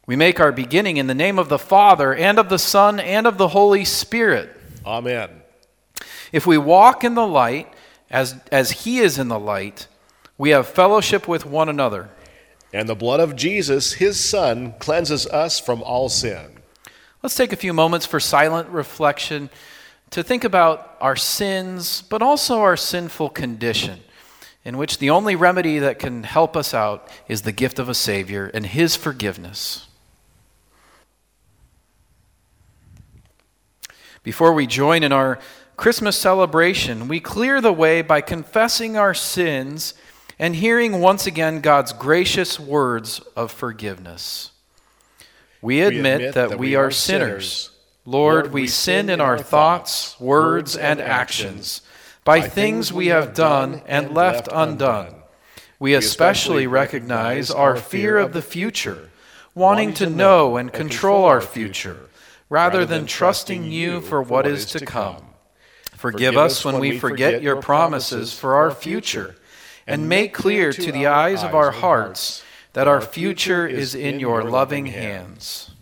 We make our beginning in the name of the Father, and of the Son, and of the Holy Spirit. Amen. If we walk in the light, as He is in the light, we have fellowship with one another. And the blood of Jesus, His Son, cleanses us from all sin. Let's take a few moments for silent reflection to think about our sins, but also our sinful condition, in which the only remedy that can help us out is the gift of a Savior and His forgiveness. Before we join in our Christmas celebration, we clear the way by confessing our sins and hearing once again God's gracious words of forgiveness. We admit that we are sinners. Lord, we sin in our thoughts, words, and actions, by things we have done and left undone. We especially recognize our fear of the future, wanting to know and control our future, rather than trusting you for what is to come. Forgive us when we forget your promises for our future, and make clear to the eyes of our hearts that our future is in your loving hands.